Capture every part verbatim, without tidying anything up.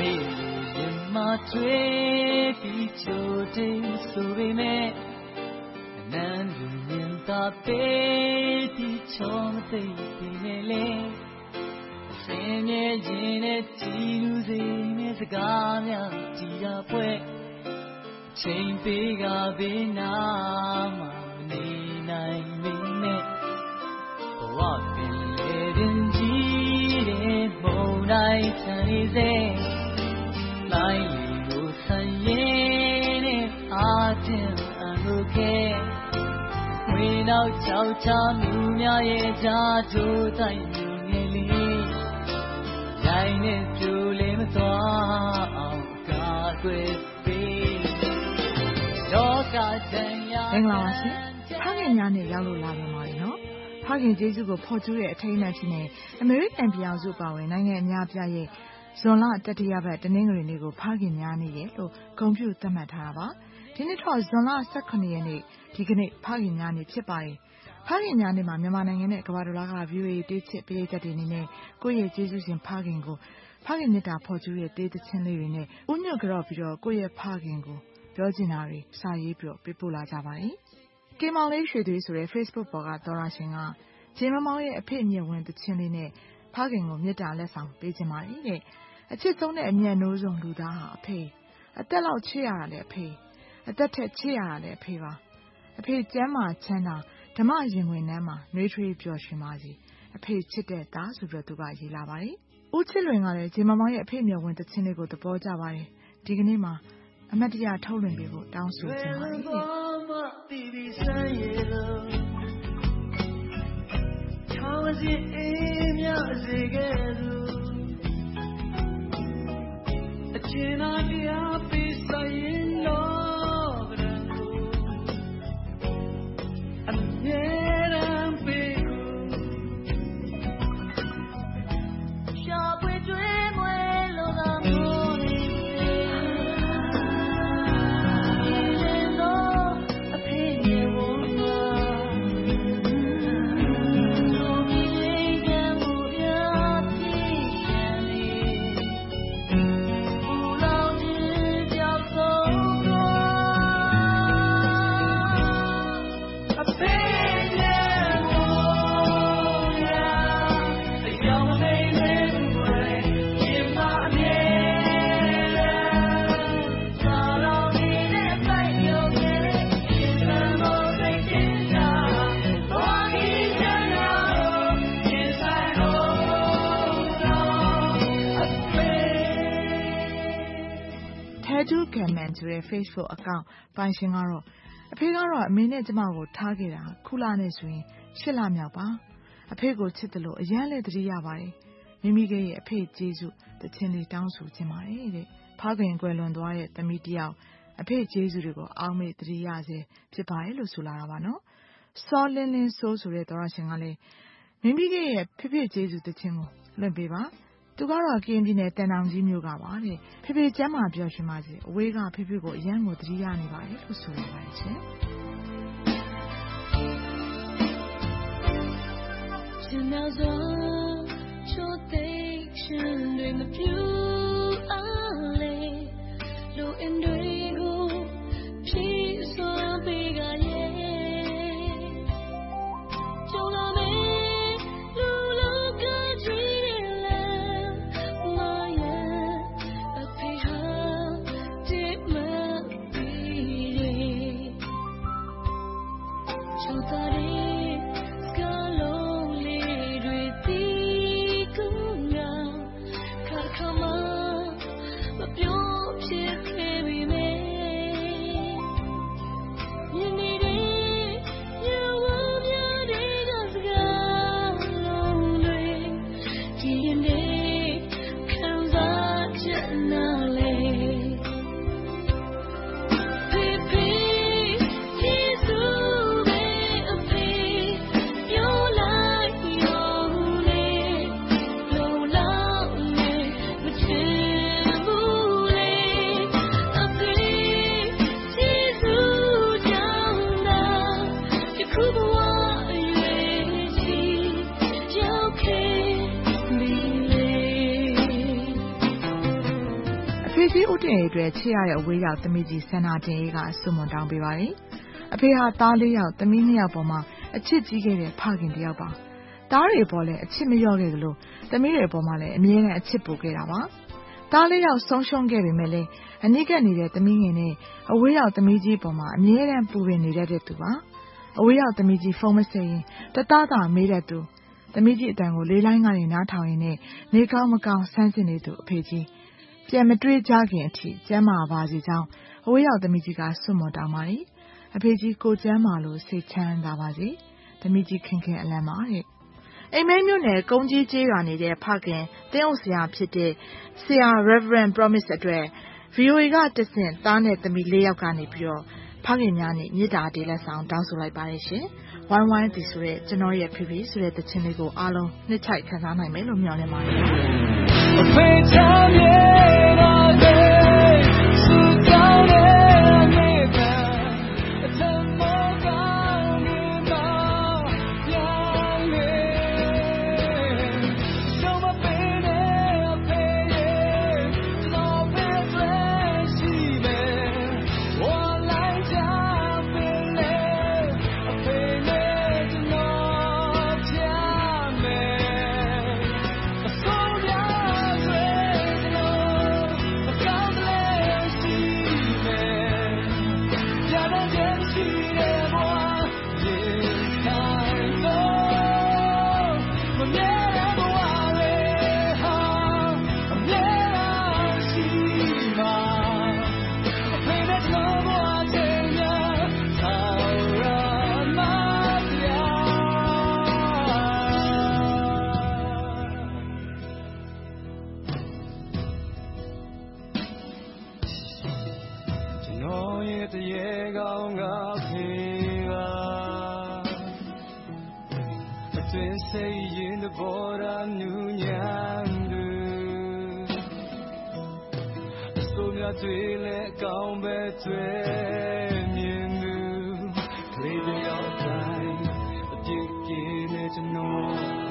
Ma tue picciute sove me nan yin ta pe ti chom te ne le sin ye jin ne ti lu se ne saka mya ji da pwe chain pe ga be na ma ne nai me ne bwa pin le din ji de mo nai chan ni se lai lu san yin ne a tin an lu ke we now chao cha mu mya ye ja jo tai lu ni li yai ne pyu le ma twa aung ka twe pe lo ka dan ya မင်္ဂလာပါရှင်ဖခင်များနဲ့ရောက်လို့လာပြန်ပါပြီနော်ဖခင်ယေရှုကိုဖော်ကျူးတဲ့အထိမ်းအမှတ်ဖြစ်နေအမေရိကန်ပြည်အောင်စုပါဝင်နိုင်ငံအများအပြားရဲ့ဇွန်လတတိယပတ်တနင်္ဂနွေနေ့ကိုဖခင်များနေ့ရဲ့လို့ဂုဏ်ပြုသတ်မှတ်ထားတာပါဒီနေ့တော့ဇွန်လ၁၇ရက်နေ့ဒီကနေ့ဖခင်များနေ့ဖြစ်ပါတယ်ဖခင်များနေ့မှာမြန်မာနိုင်ငံနဲ့ကမ္ဘာတော်က ဗီအိုအေ တေးချစ်ပရိသတ်တွေအနေနဲ့ကိုယ့်ရဲ့ယေရှုရှင်ဖခင်ကိုဖခင်မြတ်တာဖော်ကျူးတဲ့တေးသချင်းလေးတွေနဲ့ဥညွတ်ကြော့ပြီးတော့ကိုယ့်ရဲ့ဖခင်ကိုပြောချင်တာတွေစာရေးပြီးတော့ပေးပို့လာကြပါတယ်ကင်မောင်လေးရွှေသွေးဆိုတဲ့ Facebook ပေါ်ကသောရရှင်ကဂျေမမောင်ရဲ့အဖေမြတ်ဝင်သချင်းလေးနဲ့ဖခင်ကိုမြတ်တာလက်ဆောင်ပေးခြင်းပါတယ်တဲ့အချစ်ဆုံးတဲ့အမြတ်နိုးဆုံးလူသားဟာအဖေအသက်လောက်ချစ်ရတာလည်းအဖေအသက်ထက်ချစ်ရတာလည်းအဖေပါအဖေကျမ်းမာချမ်းသာဓမ္မရင်ဝင်နှမ်းမှာနှွေးထွေးပျော်ရွှင်ပါစေအဖေချစ်တဲ့သားဆိုပြီးတော့သူကရေးလာပါတယ်ဦးချစ်လွင်ကလည်းဂျေမမောင်ရဲ့အဖေမြတ်ဝင်သချင်းလေးကိုသဘောကျပါတယ်ဒီကနေ့မှာအမတ်တရားထုတ်လွှင့်ပေးဖို့တောင်းဆိုချင်ပါတယ်အချင်းအတရားပေးဆိုင်ရင်လောကရန်ကိုအမြဲတမ်းပေးကိုရှာပွေကျွေးမွေးလောကမိုးနေရင်တော့အဖေမြေဝမှာတို့ပြီးလေးကမှုပြပြည့်ရှင်နေ Caman ဆိုတဲ့ Facebook အကောင့်ပိုင်ရှင်ကတော့အဖေကတော့အမေနဲ့ကျမကိုထားခဲ့တာခုလနဲ့ဆိုရင်ရှစ်လမြောက်ပါအဖေကိုချစ်တယ်လို့အရန်လည်းသတိရပါတယ်မိမိကရဲ့အဖေကျေးဇူးတခြင်းလေးတောင်းဆိုခြင်းပါတယ်တဲ့ဖခင်ကွယ်လွန်သွားတဲ့သမီးတယောက်အဖေကျေးဇူးတွေကိုအောက်မေ့သတိရစေဖြစ်ပါတယ်လို့ဆိုလာတာပါနော်စောလင်းလင်းဆိုးဆိုတဲ့သောရရှင်ကလည်းမိမိကရဲ့ဖေဖေကျေးဇူးတခြင်းကိုလွှင့်ပေးပါသူကတော့ကရင်ပြည်နယ်တန်တောင်ကြီးမြို့ကပါတဲ့ဖေဖေကျမ်းမာပျော်ရွှင်ပါစေအဝေးကဖေဖေကိုအရန်ကိုသတိရနေပါတယ်လို့ဆိုရပါတယ်ရှင်ရှင်နာဇောချိုးသိရှင်တွေမပြူအားလေလူအင်းတွေကိုဖြည့်စွာပေးကြရဲ့ကြုံလာမယ်လူလူကကြည့်အတွက်ချစ်ရတဲ့အဝေးရောက်သမီးကြီးစန္ဒာတင်အေးကဆုမွန်တောင်းပေးပါတယ်။အဖေဟာသားလေးယောက်သမီးနှစ်ယောက်ပေါ်မှာအချစ်ကြီးခဲ့တဲ့ဖခင်တစ်ယောက်ပါ။သားတွေပေါ်လည်းအချစ်မလျော့ခဲ့သလိုသမီးတွေပေါ်မှာလည်းအမြဲတမ်းအချစ်ပို့ခဲ့တာပါ။သားလေးယောက်ဆုံးရှုံးခဲ့ပေမဲ့လည်းအနိကနေတဲ့သမီးငယ်နဲ့အဝေးရောက်သမီးကြီးပေါ်မှာအမြဲတမ်းပူပင်နေတတ်တဲ့သူပါ။အဝေးရောက်သမီးကြီးဖုန်းမဆက်ရင်တသားသားမေးတတ်သူသမီးကြီးအတန်ကိုလေးလိုင်းကနေနားထောင်ရင်းနဲ့နေကောင်းမကောင်းဆန်းစစ်နေသူအဖေကြီးပြန်မတွေ့ကြခင်အထိကျမ်းမာပါစေကြောင်းအဝေးရောက်သမီးကြီးကဆုမွန်တောင်းပါတယ်။အဖေကြီးကိုကျမ်းမာလို့စိတ်ချမ်းသာပါစေ။သမီးကြီးခင်ခင်အလံပါတဲ့။အိမ်မဲမြို့နယ်ကုန်းကြီးကျေးရွာနေတဲ့ဖခင်တင်းအုပ်ဆရာဖြစ်တဲ့ဆရာ Reverend Promise အတွက် ဗီအိုအေ ကတဆင့်သားနဲ့သမီးလေးယောက်ကနေပြီးတော့ဖခင်များနဲ့မေတ္တာတေးလက်ဆောင်တောင်းဆိုလိုက်ပါတယ်ရှင်။ဝိုင်းဝိုင်းတီဆိုတဲ့ကျွန်တော်ရဲ့ဖေဖေဆိုတဲ့သချင်းလေးကိုအားလုံးနှစ်ချိုက်ခံစားနိုင်မယ်လို့မျှော်လင့်ပါတယ်။အဖေချမ်းမြေတော်တဲ့စူတောင်းတဲ့မြေကအထမကောင်းနေမှာပြန်လေရှုံးမပေးနဲ့အဖေရဲ့ကျွန်တော်ပဲတွေ့ရှိမယ်ဝါလိုက်ကြပဲလေအဖေနဲ့ကျွန်တော်ချမ်းမယ်အစိုးရတွေကျွန်တော်မကောင်းတဲ့ရှိမယ်ကြတဲ့ခြင်းရှိတဲ့ဘဝရင်ဆိုင်တော့မမြဲတဲ့ဘဝလေးဟာအမြဲတမ်းရှိမှာအဖေနဲ့ကျွန်တော်ဘဝချင်းများဆောင်ရမှာဗျာကျွန်တော်ရဲ့တရေကောင်းကဖေးပါအတွင်းစိတ်ရင်တဘောရနူးညံသူအစိုးရတွေလည်းကောင်းပဲတွေ့မြင်သူကလေးတစ်ယောက်တိုင်းအပြစ်ကင်းတဲ့ကျွန်တော်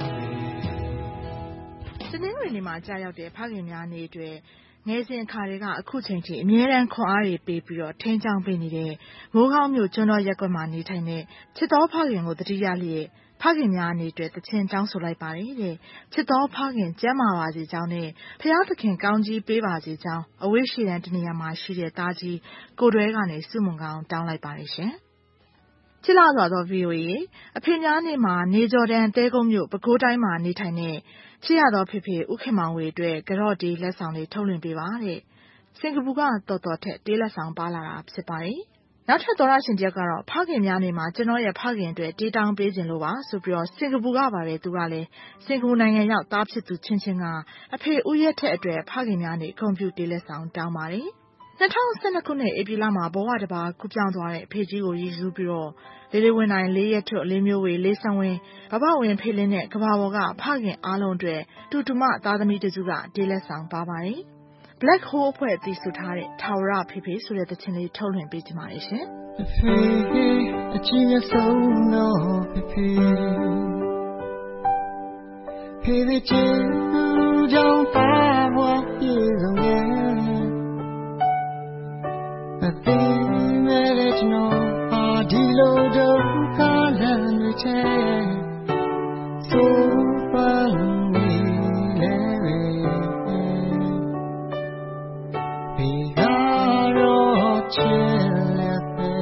တနင်္ဂနွေနေ့မှာကြာရောက်တဲ့ဖခင်များနေ့အတွက်ငယ်စဉ်အခါတွေကအခုချိန်ထိအမြဲတမ်းခွန်အားတွေပေးပြီးတော့ထိန်းချောင်းပေးနေတဲ့မိုးကောင်းမြို့ကျွန်းတော်ရပ်ကွက်မှာနေထိုင်တဲ့ချစ်တော်ဖခင်ကိုတတိယလျက်ဖခင်များအနေနဲ့တခြင်းတောင်းဆိုလိုက်ပါတယ်တဲ့ချစ်တော်ဖခင်ကျမ်းမာပါစေကြောင်းနဲ့ဖခင်သခင်ကောင်းကြီးပေးပါစေကြောင်းအဝိရှိတန်တနေရာမှာရှိတဲ့သားကြီးကိုတွဲကနေစုမုံကောင်းတောင်းလိုက်ပါတယ်ရှင်ချစ်လာစွာသော ဗီအိုအေ အဖေများနေ့မှာနေကျော်တန်တဲကုန်းမြို့ပဲခူးတိုင်းမှာနေထိုင်တဲ့ချစ်ရသောဖေဖေဦးခင်မောင်ဝေအတွက်ကြော့တေးလက်ဆောင်လေးထုတ်လွှင့်ပေးပါတဲ့စင်ကာပူကတော်တော်ထက်တေးလက်ဆောင်ပါလာတာဖြစ်ပါတယ်နောက်ထပ်သောရရှင်တယောက်ကတော့ဖခင်များနေ့မှာကျွန်တော်ရဲ့ဖခင်အတွက်တေးတောင်းပေးခြင်းလို့ပါဆိုပြီးတော့စင်ကာပူကပါပဲသူကလည်းစင်ကာပူနိုင်ငံရောက်သားဖြစ်သူချင်းချင်းကအဖေဦးရက်ထက်အတွက်ဖခင်များနေ့ကွန်ပျူတာလက်ဆောင်တောင်းပါတယ်၂၀၁၂ခုနှစ်ဧပြီလမှာဘဝတစ်ပါးကူးပြောင်းသွားတဲ့အဖေကြီးကိုရည်စူးပြီးတော့လေးလေးဝင်တိုင်းလေးရက်ထွတ်လေးမျိုးဝေလေးဆန်းဝင်းဘဘဝင်ဖေလင်းနဲ့ကဘာပေါ်ကဖခင်အားလုံးအတွက်တူတူမသားသမီးတစုကတေးလက်ဆောင်ပါပါတယ် Black Hole အဖွဲ့အစည်းဆိုထားတဲ့ထာဝရဖေဖေဆိုတဲ့သချင်းလေးထုတ်လွှင့်ပေးချင်ပါတယ်ရှင်ဖေဖေအချစ်ရဲ့ဆုံးတော့ဖေဖေဖေဖေချစ်ကြောင့်ပါဘွားပြေဆုံးရဲ့အသေးမဲ့တဲ့ကျွန်တော်အာဒီလိုဒုက္ခလမ်းတွေချဲဆိုပန်းနေလေဘေကတော့ချစ်လက်ပဲ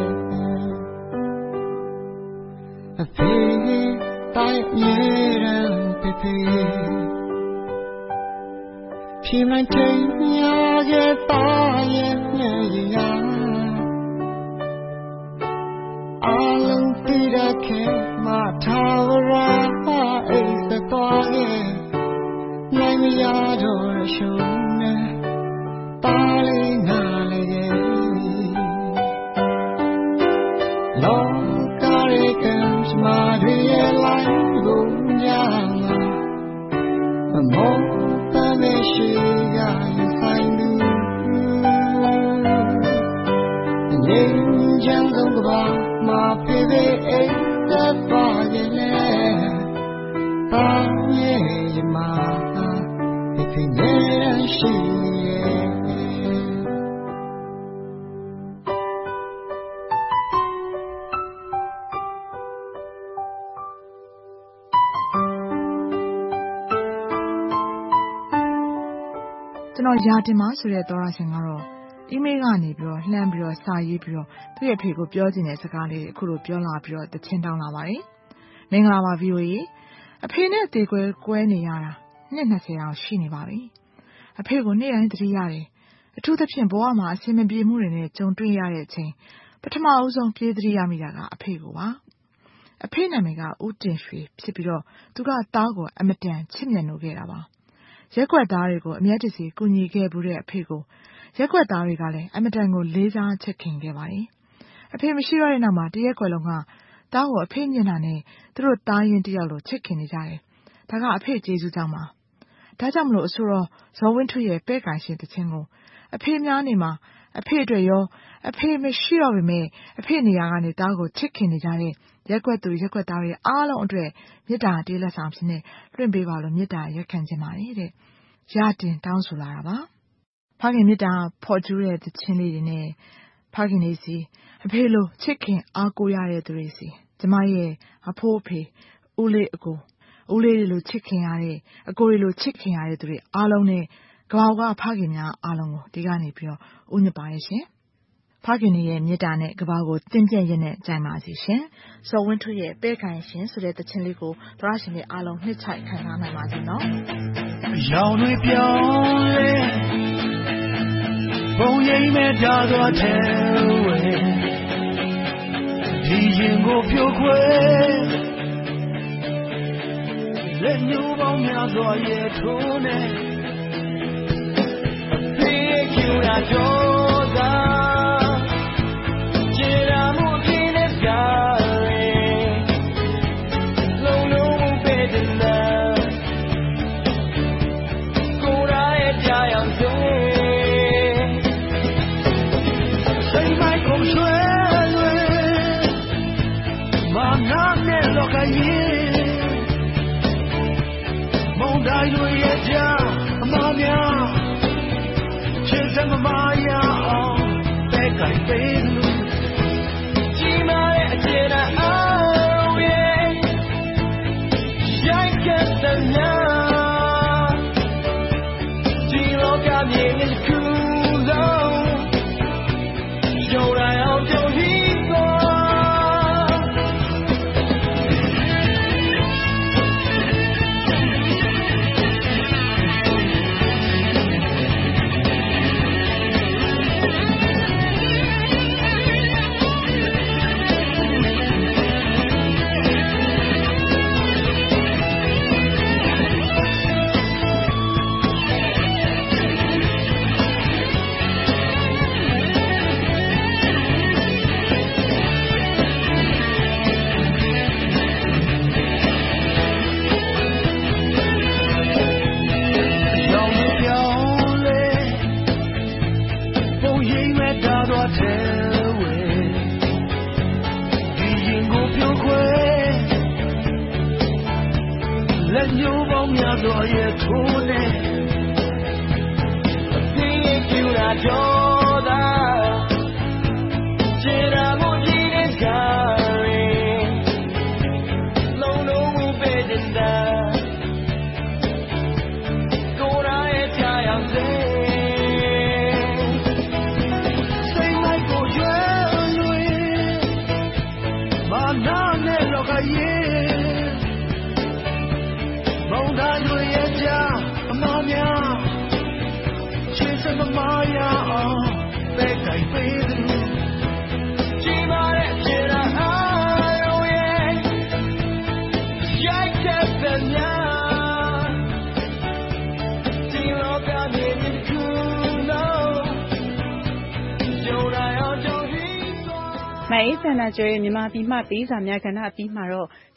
အဖေတိုင်းရန်ဖေဖေဖြေလိုက်တဲ့ညရဲ့ပါရဲ့ညရာအလုံးပြတဲ့ခေမထာဝရအိစတော်ရဲ့နိုင်မရတော့ရှုံးနေပါလေငါလေလောကရဲ့ကံစမာတွေရဲ့လိုက်ကိုညာမောတမရှိရဆိုင်သူနေကြံတော့ကဘာမဖေးဖေးအိတ်သက်ပါရဲ့လေပါရဲ့မှာဖေးဖေးနေရှိရဲ့တော်ရာတင်မဆိုတဲ့သောရရှင်ကတော့အီးမေးလ်ကနေပြီးတော့လှမ်းပြီးတော့စာရေးပြီးတော့သူ့ရဲ့ဖေကိုပြောချင်တဲ့စကားလေးအခုလိုပြောလာပြီးတော့တခြင်းတောင်းလာပါတယ်။မင်္ဂလာပါ ဗီအိုအေ အဖေနဲ့တေကွဲကွဲနေရတာနှစ်၂၀အောင်ရှိနေပါပြီ။အဖေကိုနေ့တိုင်းသတိရတယ်။အထူးသဖြင့်ဘဝမှာအဆင်မပြေမှုတွေနဲ့ကြုံတွေ့ရတဲ့အချိန်ပထမအဆုံးပြေးသတိရမိတာကအဖေကိုပါ။အဖေနာမည်ကဦးတင်ရွှေဖြစ်ပြီးတော့သူကသားကိုအမတန်ချစ်မြတ်နိုးခဲ့တာပါ။ရက်ွက်သားတွေကိုအမျက်တစီကူညီခဲ့ဘူးတဲ့အဖေကိုရက်ွက်သားတွေကလည်းအမတန်ကိုလေးစားချစ်ခင်ခဲ့ပါတယ်။အဖေမရှိတော့တဲ့နောက်မှာတရက်ွက်လုံးကသားကိုအဖေမျက်နှာနဲ့သူတို့သားရင်တယောက်လိုချစ်ခင်နေကြတယ်။ဒါကအဖေကျေးဇူးကြောင့်ပါ။ဒါကြောင့်မလို့အဆိုတော်ဇော်ဝင်းထွဋ်ရဲ့ပဲ့ကန်ရှင်တခြင်းကိုအဖေများနေမှာအဖေအတွက်ရောအဖေမရှိတော့ပေမဲ့အဖေနေရာကနေသားကိုချစ်ခင်နေကြတဲ့ရက်ွက်သူရက်ွက်သားတွေအားလုံးအတွက်မေတ္တာတေးလက်ဆောင်ဖြစ်နေလွှင့်ပေးပါလို့မေတ္တာရက်ခံခြင်းပါတယ်တဲ့။ရာတင်တောင်းဆိုလာတာပါ။ဖခင်မေတ္တာဖော်ကျူးတဲ့တခြင်းလေးတွေနဲ့ဖခင်လေးစီအဖေလိုချစ်ခင်အားကိုးရတဲ့သူတွေစီကျမရဲ့အဖိုးအဖေဦးလေးအကိုဦးလေးတွေလိုချစ်ခင်ရတဲ့အကိုတွေလိုချစ်ခင်ရတဲ့သူတွေအားလုံးနဲ့ကမ္ဘာကဖခင်များအားလုံးကိုဒီကနေပြီးတော့ဦးညစ်ပါတယ်ရှင်။ဖခင်ရဲ့မေတ္တာနဲ့ကမ္ဘာကိုတင့်ပြည့်ရတဲ့ကြိုင်ပါစီရှင်။ဇော်ဝင်းထွဋ်ရဲ့ပဲ့ကန်ရှင်ဆိုတဲ့တခြင်းလေးကိုသရရှင်တွေအားလုံးနှစ်ချိုက်ခံစားနိုင်ပါစေနော်။ရောင်တွေပြောင်းလဲဘုံရိပ်မဲ့ကြတော့တဲ့ဝဲဒီရင်ကိုဖြိုခွဲလက်ညှိုးပေါင်းများစွာရဲ့ထိုးနေဖေးကျူတာကြောသာခြေရာမှုပြင်းတဲ့ကားလုံးလုံးပဲတဲ့နာကိုယ်ရာရဲ့ကြာရောက်စေစိတ်မိုက်ကိုဆွဲလွယ်မာနာနဲ့လောကကြီးမုန်တိုင်းတွေရဲ့ကြာအမောင်များချစ်စမမရအောင်ပဲ့ကိုင်ပေးလို့ကြီးမားတဲ့အကျေနာအောင်ရဲ့ရိုက်ခဲ့တဲ့ညာဒီလောကမြေရဲ့ကူလုံးရုံတိုင်းအောင်ကြုံဟီသွားလက်ညှိုးပေါင်းများစွာရဲ့ထိုးနေအသိရဲ့ကျူတာကြောသာခြေရာမှုကြီးတဲ့ကားလုံးလုံးပဲတဲ့နာကိုယ်ရာရဲ့ကြာရောက်စေစိတ်မိုက်ကိုရွယ်လွယ်မာနာနဲ့လောကကြီးမုန်တိုင်းတွေရဲ့ကြာအမောင်များချစ်စမမရအောင်ပဲ့ကိုင်ပေးလို့ကြီးမားတဲ့ခြေရာအားလုံးရဲ့ရိုက်ခဲ့တဲ့ညာဒီလောကမြေကြီးကူလုံးကြုံရအောင်ကြုံဟီးသွားမအေးစန္ဒာကျော်ရဲ့မြန်မာပြည်မှပေးစာများကဏ္ဍအပြီးမှာတော့